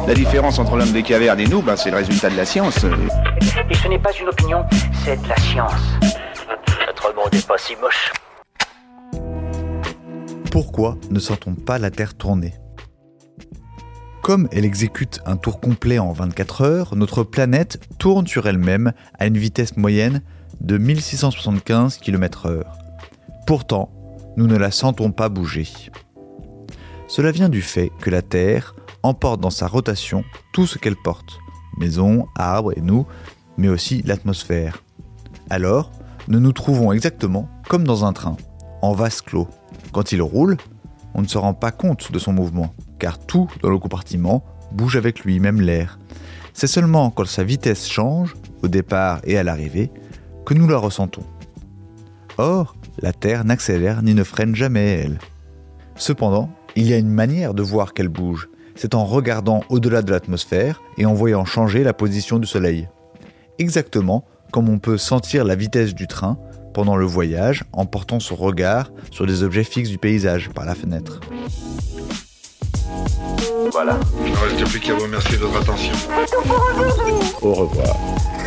La différence entre l'homme des cavernes et nous, c'est le résultat de la science. Et ce n'est pas une opinion, c'est de la science. Notre monde n'est pas si moche. Pourquoi ne sent-on pas la Terre tourner ? Comme elle exécute un tour complet en 24 heures, notre planète tourne sur elle-même à une vitesse moyenne de 1675 km/h. Pourtant, nous ne la sentons pas bouger. Cela vient du fait que la Terre emporte dans sa rotation tout ce qu'elle porte, maisons, arbres et nous, mais aussi l'atmosphère. Alors, nous nous trouvons exactement comme dans un train, en vase clos. Quand il roule, on ne se rend pas compte de son mouvement, car tout dans le compartiment bouge avec lui, même l'air. C'est seulement quand sa vitesse change, au départ et à l'arrivée, que nous la ressentons. Or, la Terre n'accélère ni ne freine jamais, elle. Cependant, il y a une manière de voir qu'elle bouge. C'est en regardant au-delà de l'atmosphère et en voyant changer la position du Soleil. Exactement comme on peut sentir la vitesse du train pendant le voyage en portant son regard sur des objets fixes du paysage par la fenêtre. Voilà. Il ne reste plus qu'à vous remercier de votre attention. Au revoir.